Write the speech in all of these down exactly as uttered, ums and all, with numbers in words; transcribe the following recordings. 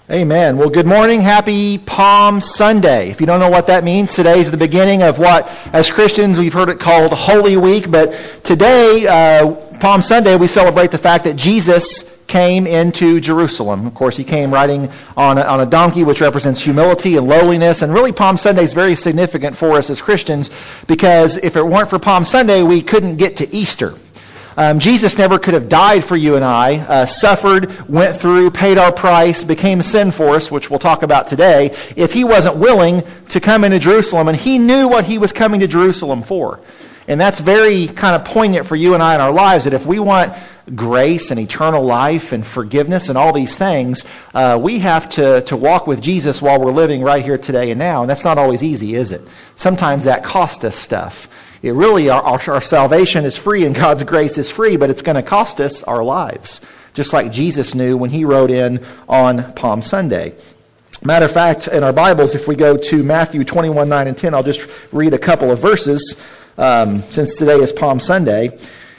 Amen. Well, good morning. Happy Palm Sunday. If you don't know what that means, today is the beginning of what, as Christians, we've heard it called Holy Week. But today, uh, Palm Sunday, we celebrate the fact that Jesus came into Jerusalem. Of course, he came riding on a, on a donkey, which represents humility and lowliness. And really, Palm Sunday is very significant for us as Christians, because if it weren't for Palm Sunday, we couldn't get to Easter. Um, Jesus never could have died for you and I, uh, suffered, went through, paid our price, became sin for us, which we'll talk about today, if he wasn't willing to come into Jerusalem. And he knew what he was coming to Jerusalem for. And that's very kind of poignant for you and I in our lives, that if we want grace and eternal life and forgiveness and all these things, uh, we have to, to walk with Jesus while we're living right here today and now. And that's not always easy, is it? Sometimes that costs us stuff. It really, our, our, our salvation is free and God's grace is free, but it's going to cost us our lives, just like Jesus knew when he rode in on Palm Sunday. Matter of fact, in our Bibles, if we go to Matthew twenty-one, nine and ten, I'll just read a couple of verses um, since today is Palm Sunday.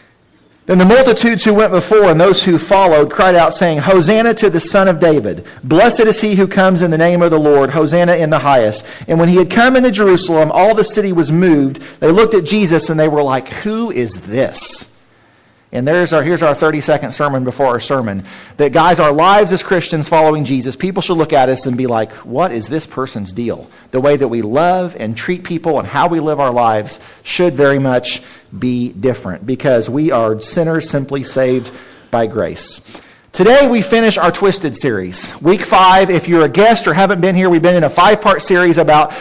Then the multitudes who went before and those who followed cried out, saying, Hosanna to the Son of David. Blessed is he who comes in the name of the Lord. Hosanna in the highest. And when he had come into Jerusalem, all the city was moved. They looked at Jesus and they were like, who is this? And there's our here's our thirty-second sermon before our sermon. That, guys, our lives as Christians following Jesus, people should look at us and be like, what is this person's deal? The way that we love and treat people and how we live our lives should very much be different, because we are sinners simply saved by grace. Today we finish our Twisted series. Week five, if you're a guest or haven't been here, we've been in a five-part series about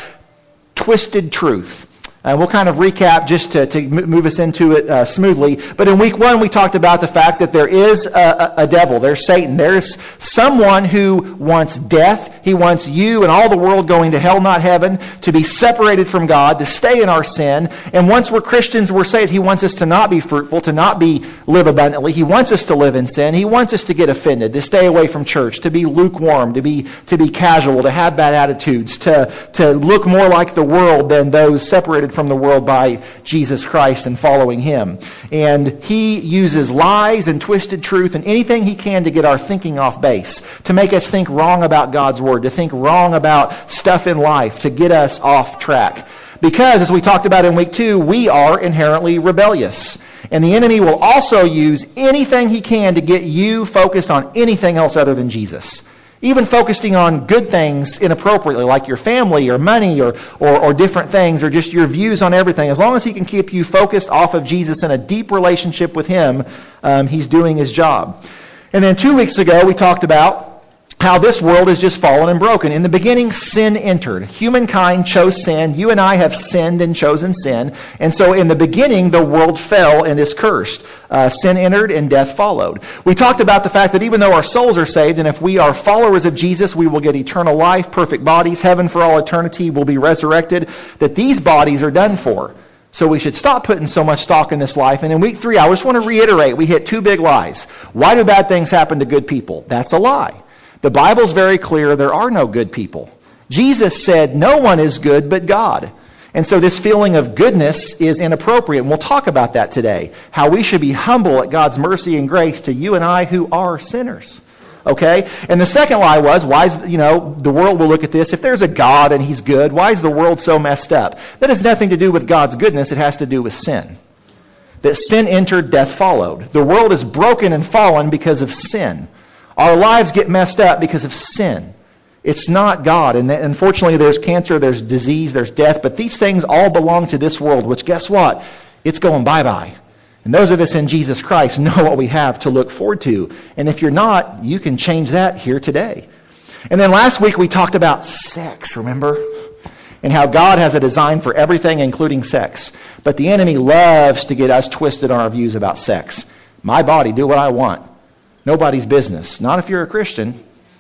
twisted truth. And we'll kind of recap just to, to move us into it uh, smoothly. But in week one, we talked about the fact that there is a, a devil. There's Satan. There's someone who wants death. He wants you and all the world going to hell, not heaven, to be separated from God, to stay in our sin. And once we're Christians, we're saved. He wants us to not be fruitful, to not be live abundantly. He wants us to live in sin. He wants us to get offended, to stay away from church, to be lukewarm, to be to be casual, to have bad attitudes, to, to look more like the world than those separated from the world by Jesus Christ and following him. And he uses lies and twisted truth and anything he can to get our thinking off base, to make us think wrong about God's word, to think wrong about stuff in life, to get us off track. Because, as we talked about in week two, we are inherently rebellious. And the enemy will also use anything he can to get you focused on anything else other than Jesus. Even focusing on good things inappropriately, like your family or money or, or, or different things, or just your views on everything. As long as he can keep you focused off of Jesus in a deep relationship with him, um, he's doing his job. And then two weeks ago, we talked about how this world is just fallen and broken. In the beginning, sin entered. Humankind chose sin. You and I have sinned and chosen sin. And so in the beginning, the world fell and is cursed. Uh, sin entered and death followed. We talked about the fact that even though our souls are saved, and if we are followers of Jesus, we will get eternal life, perfect bodies, heaven for all eternity, will be resurrected, that these bodies are done for. So we should stop putting so much stock in this life. And in week three, I just want to reiterate, we hit two big lies. Why do bad things happen to good people? That's a lie. The Bible's very clear, there are no good people. Jesus said no one is good but God. And so this feeling of goodness is inappropriate. And we'll talk about that today. How we should be humble at God's mercy and grace to you and I who are sinners. Okay? And the second lie was, why is, you know, the world will look at this. If there's a God and he's good, why is the world so messed up? That has nothing to do with God's goodness. It has to do with sin. That sin entered, death followed. The world is broken and fallen because of sin. Our lives get messed up because of sin. It's not God. And unfortunately, there's cancer, there's disease, there's death. But these things all belong to this world, which, guess what? It's going bye-bye. And those of us in Jesus Christ know what we have to look forward to. And if you're not, you can change that here today. And then last week, we talked about sex, remember? And how God has a design for everything, including sex. But the enemy loves to get us twisted on our views about sex. My body, do what I want. Nobody's business. Not if you're a Christian.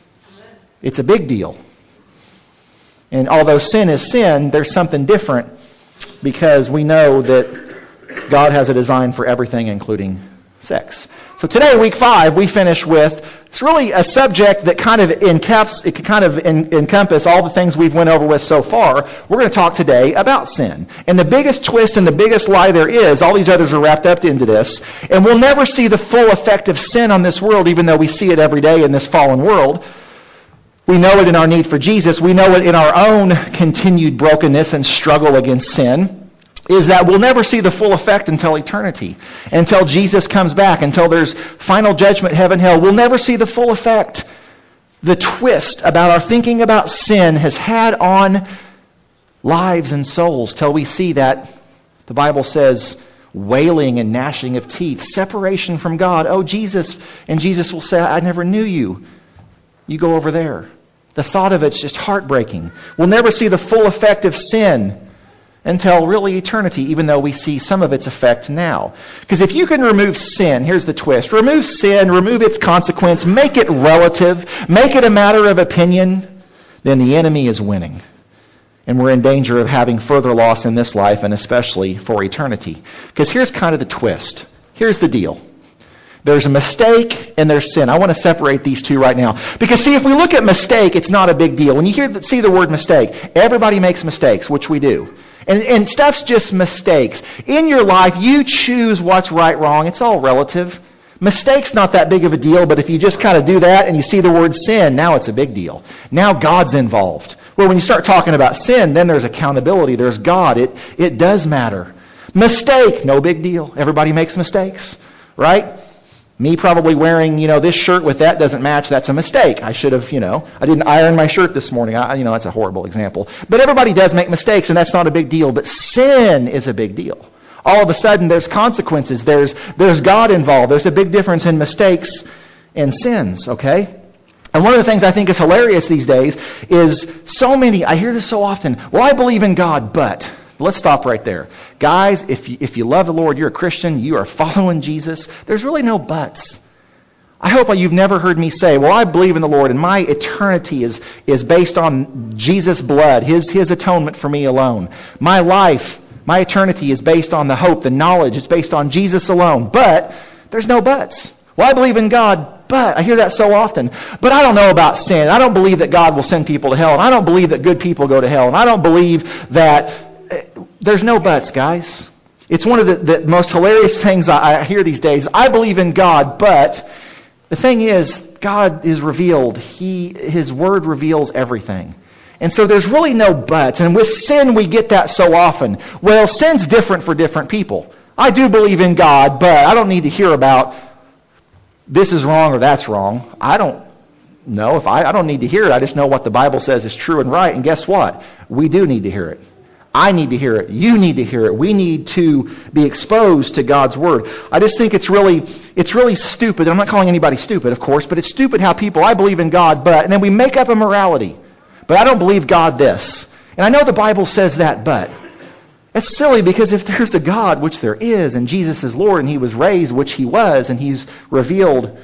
It's a big deal. And although sin is sin, there's something different, because we know that God has a design for everything, including sex. So today, week five, we finish with, it's really a subject that kind of encaps, it can kind of en- encompass all the things we've went over with so far. We're going to talk today about sin. And the biggest twist and the biggest lie there is, all these others are wrapped up into this, and we'll never see the full effect of sin on this world, even though we see it every day in this fallen world. We know it in our need for Jesus. We know it in our own continued brokenness and struggle against sin, is that we'll never see the full effect until eternity, until Jesus comes back, until there's final judgment, heaven, hell. We'll never see the full effect. The twist about our thinking about sin has had on lives and souls till we see that, the Bible says, wailing and gnashing of teeth, separation from God. Oh, Jesus. And Jesus will say, I never knew you. You go over there. The thought of it's just heartbreaking. We'll never see the full effect of sin until really eternity, even though we see some of its effect now. Because if you can remove sin, here's the twist. Remove sin, remove its consequence, make it relative, make it a matter of opinion, then the enemy is winning. And we're in danger of having further loss in this life, and especially for eternity. Because here's kind of the twist. Here's the deal. There's a mistake and there's sin. I want to separate these two right now. Because see, if we look at mistake, it's not a big deal. When you hear see the word mistake, everybody makes mistakes, which we do. And, and stuff's just mistakes. In your life, you choose what's right, wrong. It's all relative. Mistake's not that big of a deal, but if you just kind of do that and you see the word sin, now it's a big deal. Now God's involved. Well, when you start talking about sin, then there's accountability. There's God. It, it does matter. Mistake, no big deal. Everybody makes mistakes, right? Me probably wearing, you know, this shirt with that doesn't match. That's a mistake. I should have, you know, I didn't iron my shirt this morning. I, you know, that's a horrible example. But everybody does make mistakes, and that's not a big deal. But sin is a big deal. All of a sudden, there's consequences. There's there's God involved. There's a big difference in mistakes and sins, okay? And one of the things I think is hilarious these days is so many, I hear this so often, well, I believe in God, but... Let's stop right there. Guys, if you, if you love the Lord, you're a Christian, you are following Jesus, there's really no buts. I hope you've never heard me say, well, I believe in the Lord, and my eternity is, is based on Jesus' blood, his, his atonement for me alone. My life, my eternity is based on the hope, the knowledge, it's based on Jesus alone. But there's no buts. Well, I believe in God, but I hear that so often. But I don't know about sin. I don't believe that God will send people to hell, and I don't believe that good people go to hell, and I don't believe that... There's no buts, guys. It's one of the, the most hilarious things I, I hear these days. I believe in God, but the thing is, God is revealed. He, His Word reveals everything. And so there's really no buts. And with sin, we get that so often. Well, sin's different for different people. I do believe in God, but I don't need to hear about this is wrong or that's wrong. I don't know. If I, I don't need to hear it. I just know what the Bible says is true and right. And guess what? We do need to hear it. I need to hear it. You need to hear it. We need to be exposed to God's Word. I just think it's really it's really stupid. I'm not calling anybody stupid, of course, but it's stupid how people, I believe in God, but, and then we make up a morality. But I don't believe God this. And I know the Bible says that, but it's silly because if there's a God, which there is, and Jesus is Lord, and He was raised, which He was, and He's revealed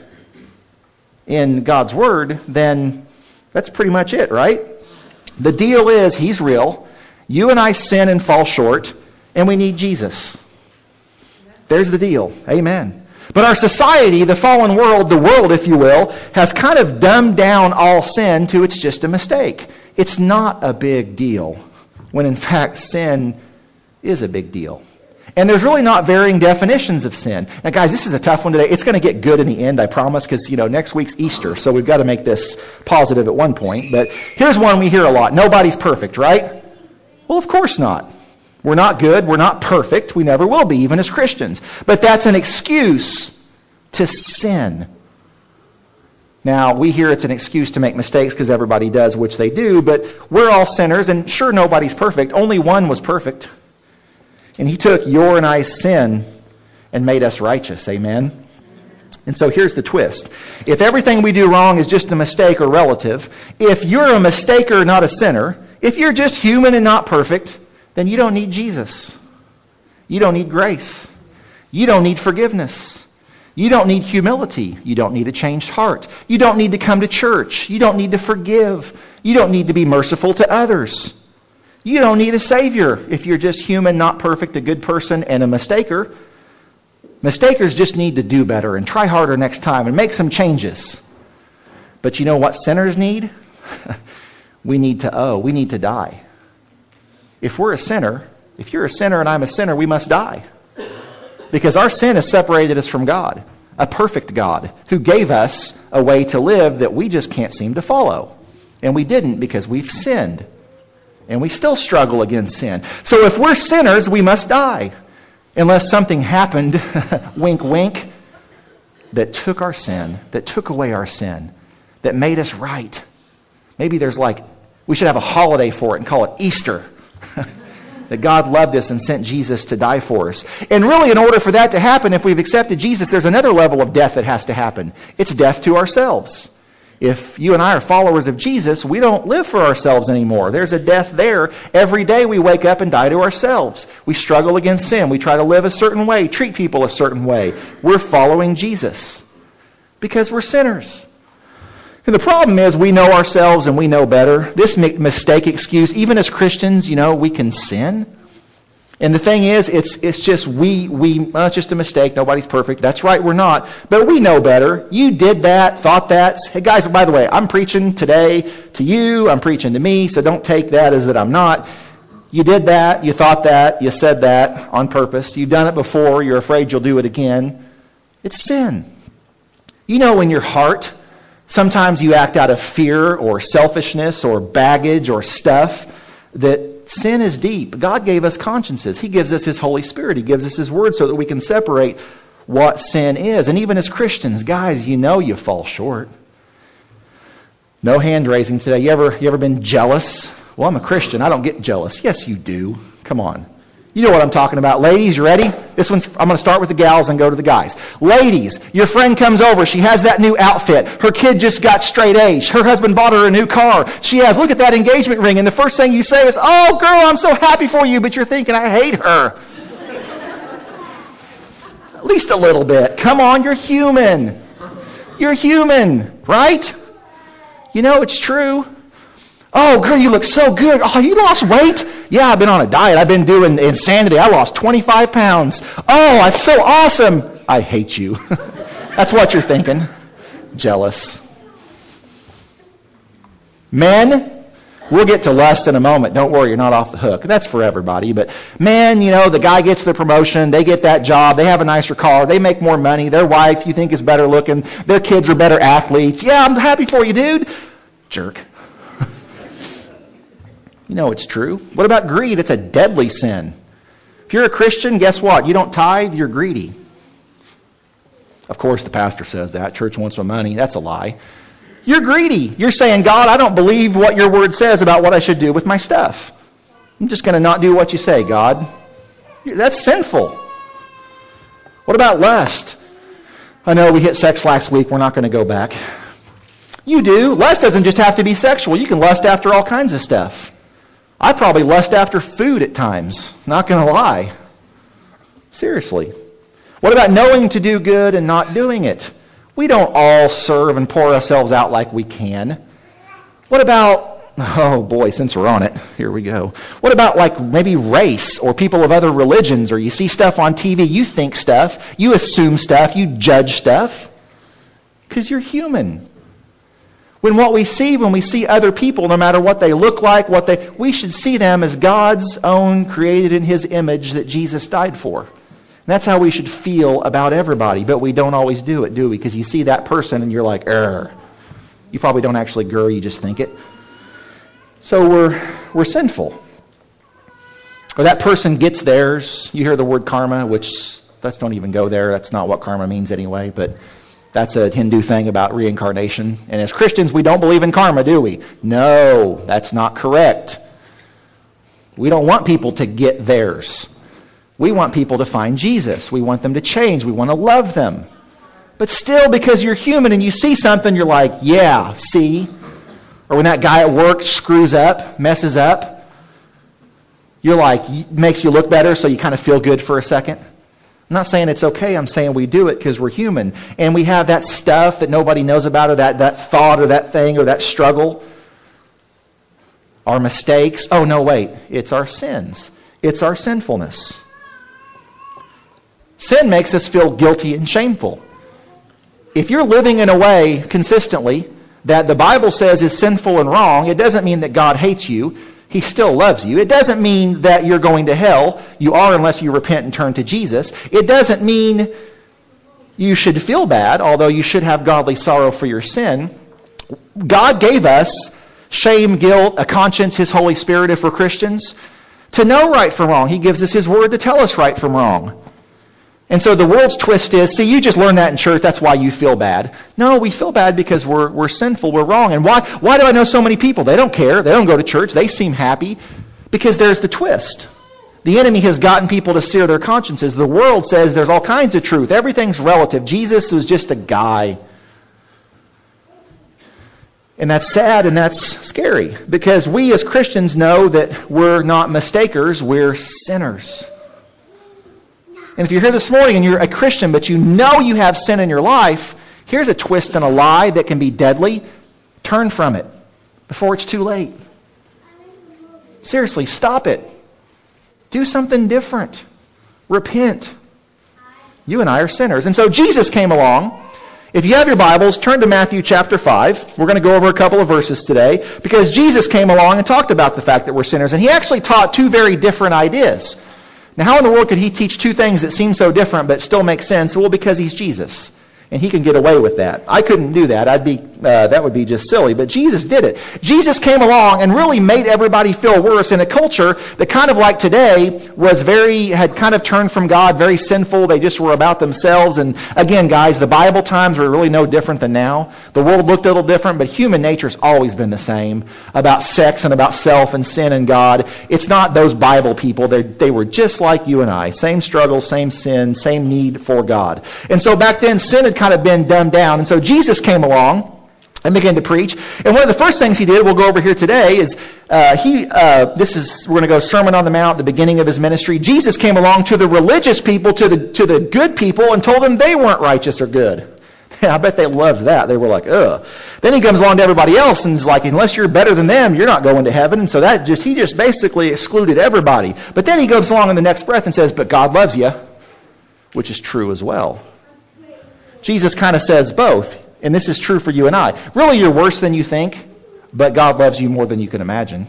in God's Word, then that's pretty much it, right? The deal is He's real. You and I sin and fall short, and we need Jesus. There's the deal. Amen. But our society, the fallen world, the world, if you will, has kind of dumbed down all sin to it's just a mistake. It's not a big deal, when in fact sin is a big deal. And there's really not varying definitions of sin. Now, guys, this is a tough one today. It's going to get good in the end, I promise, because, you know, next week's Easter, so we've got to make this positive at one point. But here's one we hear a lot. Nobody's perfect, right? Well, of course not. We're not good. We're not perfect. We never will be, even as Christians. But that's an excuse to sin. Now, we hear it's an excuse to make mistakes because everybody does, which they do, but we're all sinners, and sure, nobody's perfect. Only one was perfect. And He took your and I's sin and made us righteous. Amen? And so here's the twist. If everything we do wrong is just a mistake or relative, if you're a mistaker, not a sinner, if you're just human and not perfect, then you don't need Jesus. You don't need grace. You don't need forgiveness. You don't need humility. You don't need a changed heart. You don't need to come to church. You don't need to forgive. You don't need to be merciful to others. You don't need a Savior if you're just human, not perfect, a good person, and a mistaker. Mistakers just need to do better and try harder next time and make some changes. But you know what sinners need? We need to owe. We need to die. If we're a sinner, if you're a sinner and I'm a sinner, we must die. Because our sin has separated us from God, a perfect God who gave us a way to live that we just can't seem to follow. And we didn't because we've sinned. And we still struggle against sin. So if we're sinners, we must die. Unless something happened, wink, wink, that took our sin, that took away our sin, that made us right. Maybe there's like, we should have a holiday for it and call it Easter. That God loved us and sent Jesus to die for us. And really, in order for that to happen, if we've accepted Jesus, there's another level of death that has to happen. It's death to ourselves. If you and I are followers of Jesus, we don't live for ourselves anymore. There's a death there. Every day we wake up and die to ourselves. We struggle against sin. We try to live a certain way, treat people a certain way. We're following Jesus because we're sinners. And the problem is we know ourselves and we know better. This mistake excuse, even as Christians, you know, we can sin. And the thing is, it's it's just we, we well, it's just a mistake. Nobody's perfect. That's right, we're not. But we know better. You did that, thought that. Hey guys, by the way, I'm preaching today to you. I'm preaching to me, so don't take that as that I'm not. You did that, you thought that, you said that on purpose. You've done it before. You're afraid you'll do it again. It's sin. You know in your heart, sometimes you act out of fear or selfishness or baggage or stuff that sin is deep. God gave us consciences. He gives us His Holy Spirit. He gives us His Word so that we can separate what sin is. And even as Christians, guys, you know you fall short. No hand raising today. You ever, you ever been jealous? Well, I'm a Christian. I don't get jealous. Yes, you do. Come on. You know what I'm talking about. Ladies, you ready? This one's, I'm going to start with the gals and go to the guys. Ladies, your friend comes over. She has that new outfit. Her kid just got straight A's. Her husband bought her a new car. She has, look at that engagement ring. And the first thing you say is, oh, girl, I'm so happy for you. But you're thinking, I hate her. At least a little bit. Come on, you're human. You're human, right? You know it's true. Oh, girl, you look so good. Oh, you lost weight? Yeah, I've been on a diet. I've been doing insanity. I lost twenty-five pounds. Oh, that's so awesome. I hate you. That's what you're thinking. Jealous. Men, we'll get to lust in a moment. Don't worry, you're not off the hook. That's for everybody. But men, you know, the guy gets the promotion. They get that job. They have a nicer car. They make more money. Their wife, you think, is better looking. Their kids are better athletes. Yeah, I'm happy for you, dude. Jerk. You know it's true. What about greed? It's a deadly sin. If you're a Christian, guess what? You don't tithe, you're greedy. Of course, the pastor says that. Church wants my money. That's a lie. You're greedy. You're saying, God, I don't believe what your word says about what I should do with my stuff. I'm just going to not do what you say, God. That's sinful. What about lust? I know we hit sex last week. We're not going to go back. You do. Lust doesn't just have to be sexual. You can lust after all kinds of stuff. I probably lust after food at times. Not going to lie. Seriously. What about knowing to do good and not doing it? We don't all serve and pour ourselves out like we can. What about, oh boy, since we're on it, here we go. What about like maybe race or people of other religions, or you see stuff on T V, you think stuff, you assume stuff, you judge stuff, because you're human. When what we see, when we see other people, no matter what they look like, what they, we should see them as God's own, created in His image that Jesus died for. And that's how we should feel about everybody, but we don't always do it, do we? Because you see that person and you're like, err. You probably don't actually grr, you just think it. So we're we're sinful. Or that person gets theirs. You hear the word karma, which, let's don't even go there. That's not what karma means anyway, but that's a Hindu thing about reincarnation. And as Christians, we don't believe in karma, do we? No, that's not correct. We don't want people to get theirs. We want people to find Jesus. We want them to change. We want to love them. But still, because you're human and you see something, you're like, yeah, see? Or when that guy at work screws up, messes up, you're like, makes you look better, so you kind of feel good for a second. I'm not saying it's okay. I'm saying we do it because we're human. And we have that stuff that nobody knows about, or that, that thought or that thing or that struggle. Our mistakes. Oh, no, wait. It's our sins. It's our sinfulness. Sin makes us feel guilty and shameful. If you're living in a way consistently that the Bible says is sinful and wrong, it doesn't mean that God hates you. He still loves you. It doesn't mean that you're going to hell. You are unless you repent and turn to Jesus. It doesn't mean you should feel bad, although you should have godly sorrow for your sin. God gave us shame, guilt, a conscience, His Holy Spirit if we're Christians. To know right from wrong. He gives us His Word to tell us right from wrong. And so the world's twist is, see, you just learned that in church, that's why you feel bad. No, we feel bad because we're we're sinful, we're wrong. And why why do I know so many people? They don't care, they don't go to church, they seem happy. Because there's the twist. The enemy has gotten people to sear their consciences. The world says there's all kinds of truth. Everything's relative. Jesus was just a guy. And that's sad and that's scary. Because we as Christians know that we're not mistakers, we're sinners. And if you're here this morning and you're a Christian, but you know you have sin in your life, here's a twist and a lie that can be deadly. Turn from it before it's too late. Seriously, stop it. Do something different. Repent. You and I are sinners. And so Jesus came along. If you have your Bibles, turn to Matthew chapter five. We're going to go over a couple of verses today because Jesus came along and talked about the fact that we're sinners. And He actually taught two very different ideas. Now, how in the world could He teach two things that seem so different but still make sense? Well, because He's Jesus. And He can get away with that. I couldn't do that. I'd be uh, that would be just silly. But Jesus did it. Jesus came along and really made everybody feel worse in a culture that kind of like today was very, had kind of turned from God, very sinful. They just were about themselves. And again, guys, the Bible times were really no different than now. The world looked a little different, but human nature's always been the same about sex and about self and sin and God. It's not those Bible people. They they were just like you and I. Same struggles, same sin, same need for God. And so back then, sin had kind of been dumbed down. And so Jesus came along and began to preach. And one of the first things He did, we'll go over here today, is uh, he. Uh, this is we're going to go Sermon on the Mount, the beginning of His ministry. Jesus came along to the religious people, to the to the good people, and told them they weren't righteous or good. I bet they loved that. They were like, ugh. Then He comes along to everybody else and is like, unless you're better than them, you're not going to heaven. And so that just He just basically excluded everybody. But then He goes along in the next breath and says, but God loves you, which is true as well. Jesus kind of says both, and this is true for you and I. Really, you're worse than you think, but God loves you more than you can imagine.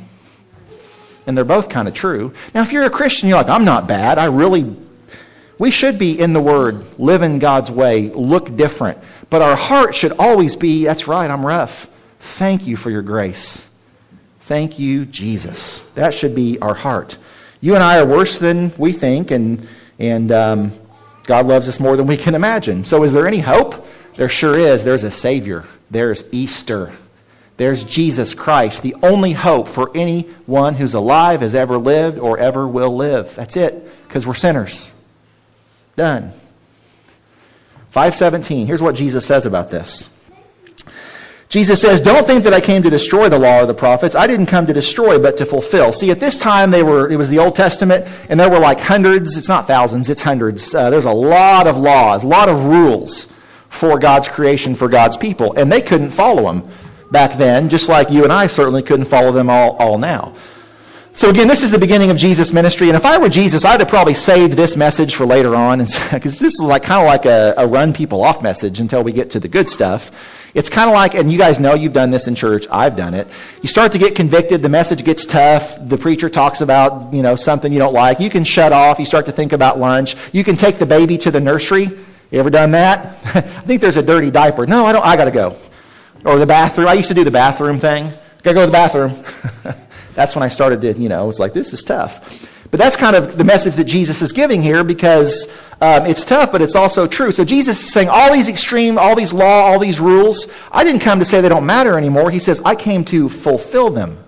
And they're both kind of true. Now, if you're a Christian, you're like, I'm not bad. I really, we should be in the Word, live in God's way, look different. But our heart should always be, that's right, I'm rough. Thank you for your grace. Thank you, Jesus. That should be our heart. You and I are worse than we think, and and um, God loves us more than we can imagine. So is there any hope? There sure is. There's a Savior. There's Easter. There's Jesus Christ, the only hope for anyone who's alive, has ever lived, or ever will live. That's it, because we're sinners. Done. five seventeen. Here's what Jesus says about this. Jesus says, don't think that I came to destroy the law or the prophets. I didn't come to destroy, but to fulfill. See, at this time, they were. it was the Old Testament, and there were like hundreds. It's not thousands, it's hundreds. Uh, there's a lot of laws, a lot of rules for God's creation, for God's people. And they couldn't follow them back then, just like you and I certainly couldn't follow them all, all now. So again, this is the beginning of Jesus' ministry. And if I were Jesus, I'd have probably saved this message for later on, because this is like kind of like a, a run people off message until we get to the good stuff. It's kind of like, and you guys know you've done this in church, I've done it. You start to get convicted, the message gets tough, the preacher talks about, you know, something you don't like. You can shut off, you start to think about lunch. You can take the baby to the nursery. You ever done that? I think there's a dirty diaper. No, I don't, I gotta go. Or the bathroom. I used to do the bathroom thing. Gotta go to the bathroom. That's when I started to, you know, I was like, this is tough. But that's kind of the message that Jesus is giving here, because um, it's tough, but it's also true. So Jesus is saying all these extreme, all these law, all these rules, I didn't come to say they don't matter anymore. He says, I came to fulfill them.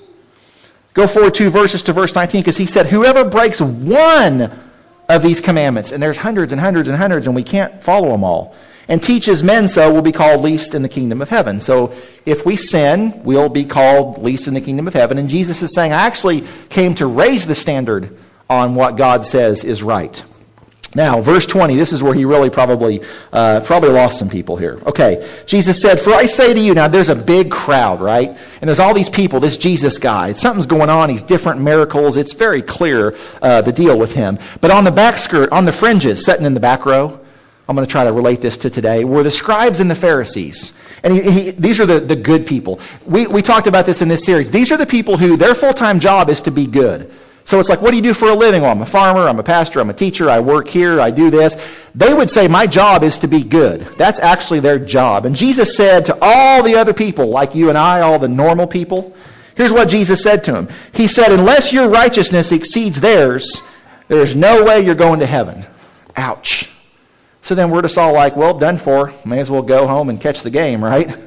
Go forward two verses to verse nineteen, because he said, whoever breaks one of these commandments, and there's hundreds and hundreds and hundreds, and we can't follow them all, and teaches men so, will be called least in the kingdom of heaven. So if we sin, we'll be called least in the kingdom of heaven. And Jesus is saying, I actually came to raise the standard on what God says is right. Now, verse twenty, this is where he really probably uh, probably lost some people here. Okay, Jesus said, for I say to you, now there's a big crowd, right? And there's all these people, this Jesus guy. Something's going on, he's different miracles. It's very clear, uh, the deal with him. But on the back skirt, on the fringes, sitting in the back row, I'm going to try to relate this to today, were the scribes and the Pharisees. And he, he, these are the, the good people. We, we talked about this in this series. These are the people who their full-time job is to be good. So it's like, what do you do for a living? Well, I'm a farmer, I'm a pastor, I'm a teacher, I work here, I do this. They would say, my job is to be good. That's actually their job. And Jesus said to all the other people, like you and I, all the normal people, here's what Jesus said to them. He said, unless your righteousness exceeds theirs, there's no way you're going to heaven. Ouch. So then we're just all like, well, done for. May as well go home and catch the game, right?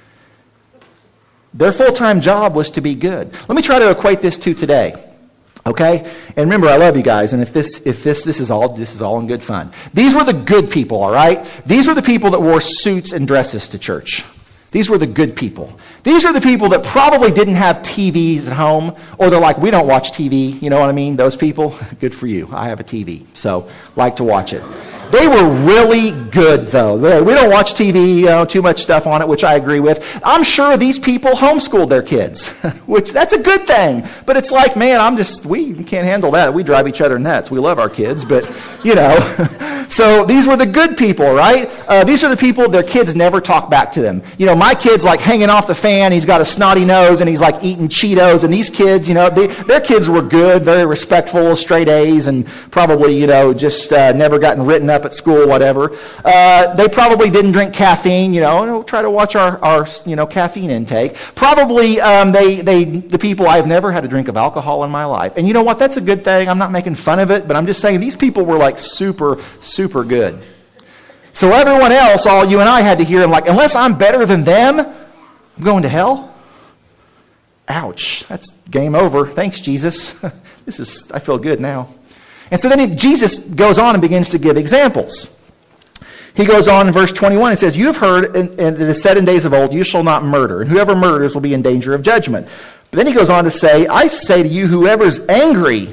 Their full-time job was to be good. Let me try to equate this to today. Okay? And remember, I love you guys, and if this if this this is all this is all in good fun. These were the good people, all right? These were the people that wore suits and dresses to church. These were the good people. These are the people that probably didn't have T Vs at home, or they're like, we don't watch T V, you know what I mean? Those people, good for you. I have a T V, so like to watch it. They were really good, though. We don't watch T V, you know, too much stuff on it, which I agree with. I'm sure these people homeschooled their kids, which that's a good thing. But it's like, man, I'm just, we can't handle that. We drive each other nuts. We love our kids, but, you know. So these were the good people, right? Uh, these are the people, their kids never talk back to them. You know, my kid's like hanging off the fan. He's got a snotty nose, and he's like eating Cheetos. And these kids, you know, they, their kids were good, very respectful, straight A's, and probably, you know, just uh, never gotten written up at school, whatever. Uh, they probably didn't drink caffeine, you know, and we'll try to watch our, our you know, caffeine intake. Probably um, they, they, the people, I've never had a drink of alcohol in my life. And you know what? That's a good thing. I'm not making fun of it, but I'm just saying these people were like super, super good. So everyone else, all you and I had to hear, I'm like, unless I'm better than them, I'm going to hell? Ouch. That's game over. Thanks, Jesus. This is, I feel good now. And so then he, Jesus goes on and begins to give examples. He goes on in verse twenty-one and says, you have heard, and it is said in days of old, you shall not murder, and whoever murders will be in danger of judgment. But then he goes on to say, I say to you, whoever's angry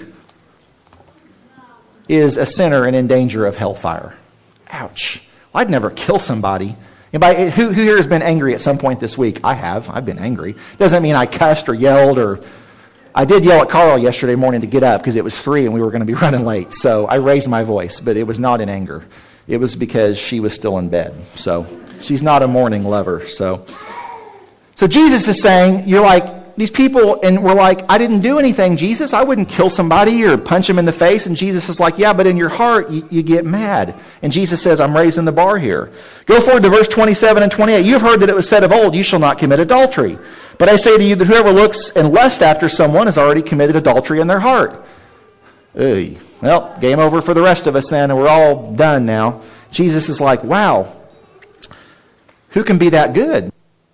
is a sinner and in danger of hellfire. Ouch. Well, I'd never kill somebody. Anybody, who, who here has been angry at some point this week? I have. I've been angry. Doesn't mean I cussed or yelled or... I did yell at Carl yesterday morning to get up because it was three and we were going to be running late. So I raised my voice, but it was not in anger. It was because she was still in bed. So she's not a morning lover. So, so Jesus is saying, you're like, these people, and we're like, I didn't do anything, Jesus. I wouldn't kill somebody or punch him in the face. And Jesus is like, yeah, but in your heart, you, you get mad. And Jesus says, I'm raising the bar here. Go forward to verse twenty-seven and twenty-eight. You've heard that it was said of old, you shall not commit adultery. But I say to you that whoever looks and lusts after someone has already committed adultery in their heart. Oy. Well, game over for the rest of us then, and we're all done now. Jesus is like, wow, who can be that good?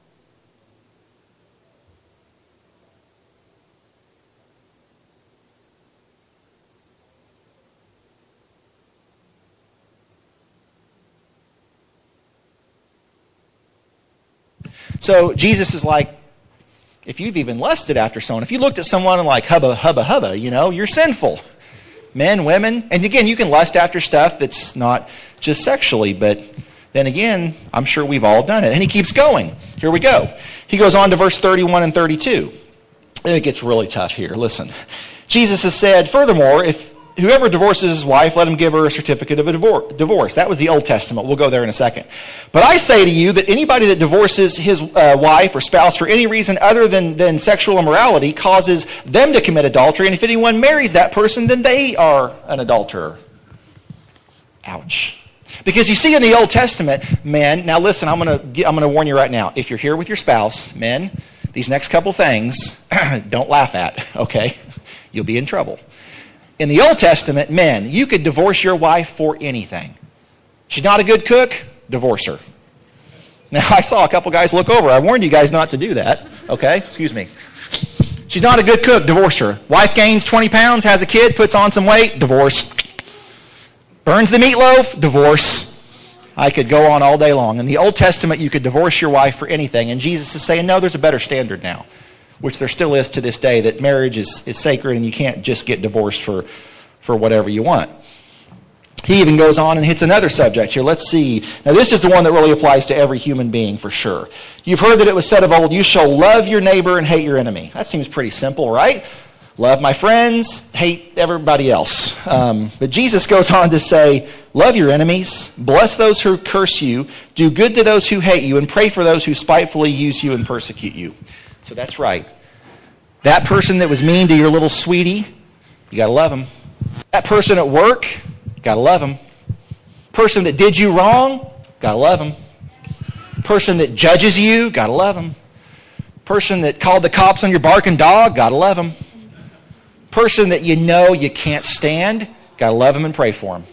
So Jesus is like, if you've even lusted after someone, if you looked at someone and like, hubba, hubba, hubba, you know, you're sinful. Men, women, and again, you can lust after stuff that's not just sexually, but then again, I'm sure we've all done it. And he keeps going. Here we go. He goes on to verse thirty-one and thirty-two. And it gets really tough here. Listen. Jesus has said, furthermore, if whoever divorces his wife, let him give her a certificate of a divorce. That was the Old Testament. We'll go there in a second. But I say to you that anybody that divorces his uh, wife or spouse for any reason other than, than sexual immorality causes them to commit adultery. And if anyone marries that person, then they are an adulterer. Ouch. Because you see in the Old Testament, men, now listen, I'm going to I'm going to warn you right now. If you're here with your spouse, men, these next couple things, don't laugh at, okay? You'll be in trouble. In the Old Testament, men, you could divorce your wife for anything. She's not a good cook, divorce her. Now, I saw a couple guys look over. I warned you guys not to do that. Okay? Excuse me. She's not a good cook, divorce her. Wife gains twenty pounds, has a kid, puts on some weight, divorce. Burns the meatloaf, divorce. I could go on all day long. In the Old Testament, you could divorce your wife for anything. And Jesus is saying, no, there's a better standard now. Which there still is to this day, that marriage is, is sacred and you can't just get divorced for, for whatever you want. He even goes on and hits another subject here. Let's see. Now this is the one that really applies to every human being for sure. You've heard that it was said of old, you shall love your neighbor and hate your enemy. That seems pretty simple, right? Love my friends, hate everybody else. Um, but Jesus goes on to say, love your enemies, bless those who curse you, do good to those who hate you, and pray for those who spitefully use you and persecute you. So that's right. That person that was mean to your little sweetie, you got to love him. That person at work, you got to love him. Person that did you wrong, gotta love them. Person that judges you, gotta love them. Person that called the cops on your barking dog, gotta love them. Person that you know you can't stand, gotta love them and pray for them.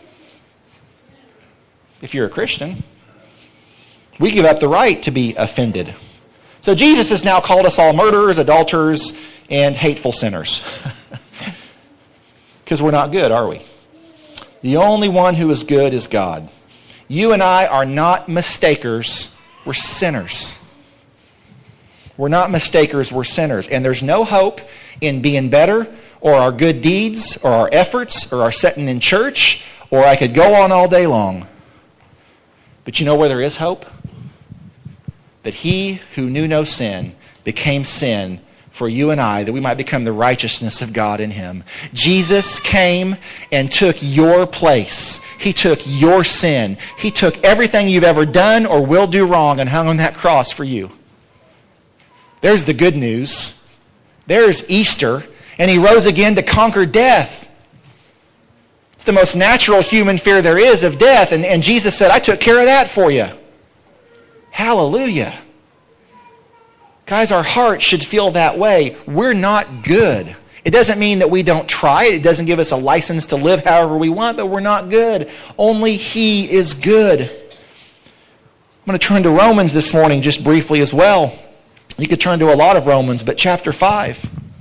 If you're a Christian, we give up the right to be offended. So Jesus has now called us all murderers, adulterers, and hateful sinners. Because we're not good, are we? The only one who is good is God. You and I are not mistakers, we're sinners. We're not mistakers, we're sinners. And there's no hope in being better, or our good deeds, or our efforts, or our sitting in church, or I could go on all day long. But you know where there is hope? That he who knew no sin became sin for you and I, that we might become the righteousness of God in him. Jesus came and took your place. He took your sin. He took everything you've ever done or will do wrong and hung on that cross for you. There's the good news. There's Easter. And he rose again to conquer death. It's the most natural human fear there is of death. And, and Jesus said, I took care of that for you. Hallelujah. Guys, our hearts should feel that way. We're not good. It doesn't mean that we don't try. It doesn't give us a license to live however we want, but we're not good. Only he is good. I'm going to turn to Romans this morning just briefly as well. You could turn to a lot of Romans, but chapter five.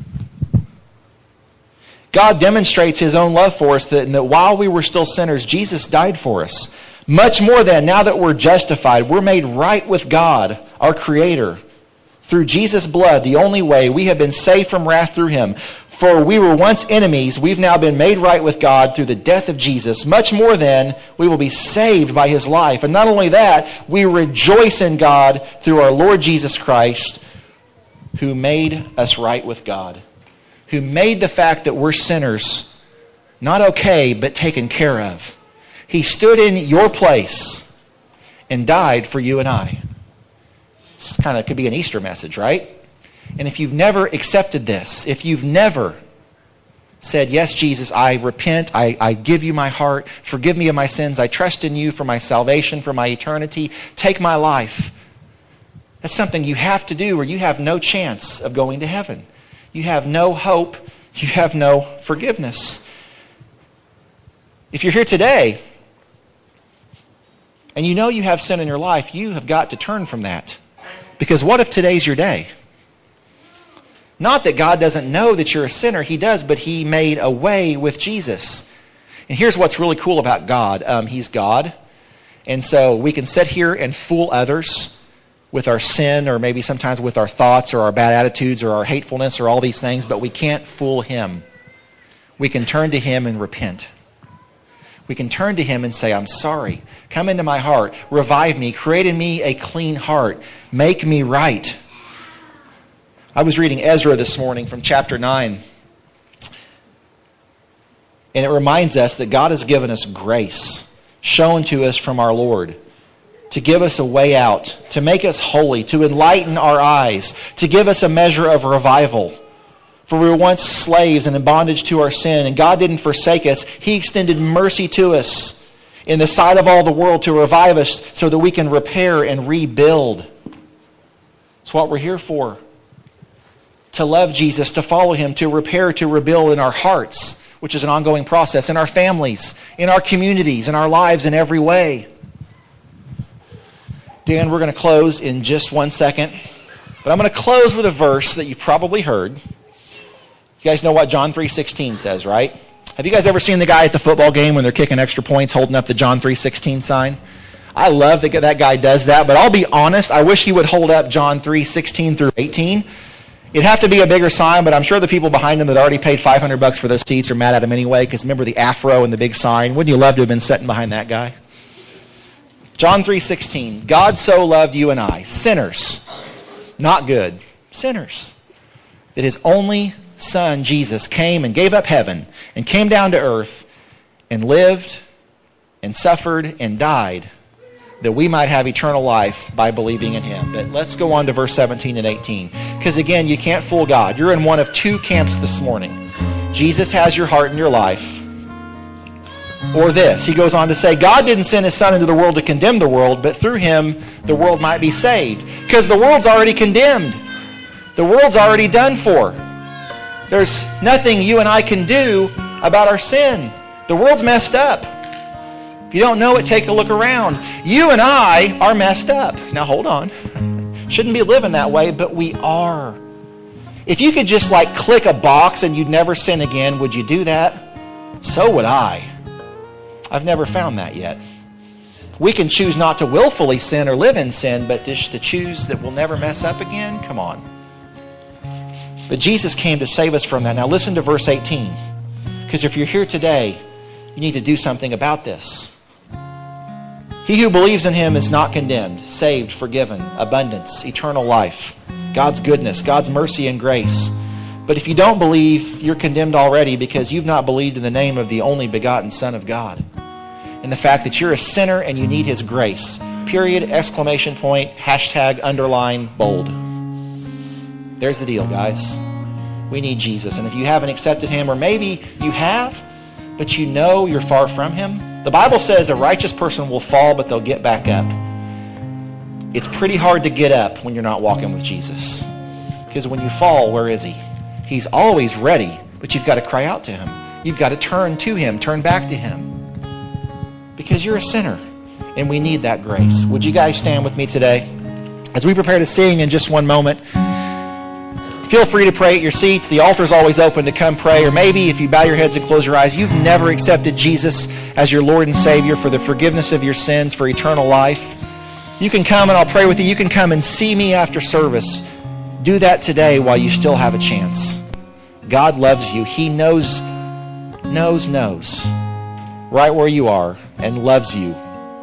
God demonstrates his own love for us, that, that while we were still sinners, Jesus died for us. Much more than, now that we're justified, we're made right with God, our Creator. Through Jesus' blood, the only way, we have been saved from wrath through him. For we were once enemies, we've now been made right with God through the death of Jesus. Much more than, we will be saved by his life. And not only that, we rejoice in God through our Lord Jesus Christ, who made us right with God. Who made the fact that we're sinners not okay, but taken care of. He stood in your place and died for you and I. This kind of could be an Easter message, right? And if you've never accepted this, if you've never said, yes, Jesus, I repent, I, I give you my heart, forgive me of my sins, I trust in you for my salvation, for my eternity, take my life. That's something you have to do or you have no chance of going to heaven. You have no hope, you have no forgiveness. If you're here today and you know you have sin in your life, you have got to turn from that. Because what if today's your day? Not that God doesn't know that you're a sinner. He does, but he made a way with Jesus. And here's what's really cool about God. Um, he's God. And so we can sit here and fool others with our sin, or maybe sometimes with our thoughts or our bad attitudes or our hatefulness or all these things, but we can't fool him. We can turn to him and repent. We can turn to him and say, I'm sorry. Come into my heart. Revive me. Create in me a clean heart. Make me right. I was reading Ezra this morning from chapter nine. And it reminds us that God has given us grace shown to us from our Lord to give us a way out, to make us holy, to enlighten our eyes, to give us a measure of revival. For we were once slaves and in bondage to our sin, and God didn't forsake us. He extended mercy to us in the sight of all the world to revive us so that we can repair and rebuild. It's what we're here for. To love Jesus, to follow him, to repair, to rebuild in our hearts, which is an ongoing process, in our families, in our communities, in our lives in every way. Dan, we're going to close in just one second. But I'm going to close with a verse that you probably heard. You guys know what John three sixteen says, right? Have you guys ever seen the guy at the football game when they're kicking extra points holding up the John three sixteen sign? I love that that guy does that, but I'll be honest, I wish he would hold up John three sixteen through eighteen. It'd have to be a bigger sign, but I'm sure the people behind him that already paid five hundred bucks for those seats are mad at him anyway, because remember the afro and the big sign? Wouldn't you love to have been sitting behind that guy? John three sixteen, God so loved you and I, sinners, not good, sinners, that his only Son, Jesus, came and gave up heaven and came down to earth and lived and suffered and died that we might have eternal life by believing in him. But let's go on to verse seventeen and eighteen. Because again, you can't fool God. You're in one of two camps this morning. Jesus has your heart and your life, Or this, he goes on to say, God didn't send his Son into the world to condemn the world, but through him the world might be saved. Because the world's already condemned. The world's already done for. There's nothing you and I can do about our sin. The world's messed up. If you don't know it, take a look around. You and I are messed up. Now hold on. Shouldn't be living that way, but we are. If you could just like click a box and you'd never sin again, would you do that? So would I. I've never found that yet. We can choose not to willfully sin or live in sin, but just to choose that we'll never mess up again? Come on. But Jesus came to save us from that. Now listen to verse eighteen. Because if you're here today, you need to do something about this. He who believes in him is not condemned, saved, forgiven, abundance, eternal life, God's goodness, God's mercy and grace. But if you don't believe, you're condemned already because you've not believed in the name of the only begotten Son of God. And the fact that you're a sinner and you need his grace. Period, exclamation point, hashtag, underline, bold. There's the deal, guys. We need Jesus. And if you haven't accepted him, or maybe you have, but you know you're far from him, the Bible says a righteous person will fall, but they'll get back up. It's pretty hard to get up when you're not walking with Jesus. Because when you fall, where is he? He's always ready, but you've got to cry out to him. You've got to turn to him, turn back to him. Because you're a sinner, and we need that grace. Would you guys stand with me today? As we prepare to sing in just one moment, feel free to pray at your seats. The altar's always open to come pray. Or maybe if you bow your heads and close your eyes, you've never accepted Jesus as your Lord and Savior for the forgiveness of your sins, for eternal life. You can come and I'll pray with you. You can come and see me after service. Do that today while you still have a chance. God loves you. He knows, knows, knows right where you are and loves you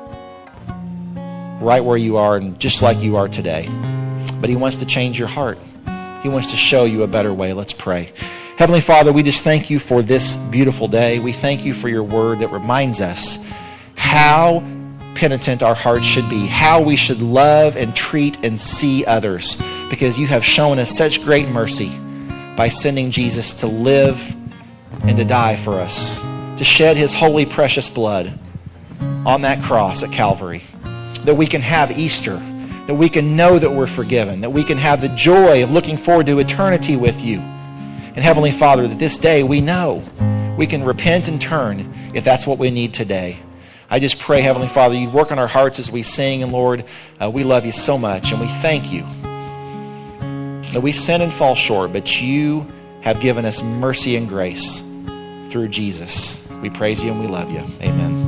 right where you are and just like you are today. But he wants to change your heart. He wants to show you a better way. Let's pray. Heavenly Father, we just thank you for this beautiful day. We thank you for your word that reminds us how penitent our hearts should be, how we should love and treat and see others, because you have shown us such great mercy by sending Jesus to live and to die for us, to shed his holy, precious blood on that cross at Calvary, that we can have Easter, that we can know that we're forgiven, that we can have the joy of looking forward to eternity with you. And Heavenly Father, that this day we know we can repent and turn if that's what we need today. I just pray, Heavenly Father, you'd work on our hearts as we sing. And Lord, uh, we love you so much, and we thank you that we sin and fall short, but you have given us mercy and grace through Jesus. We praise you and we love you. Amen.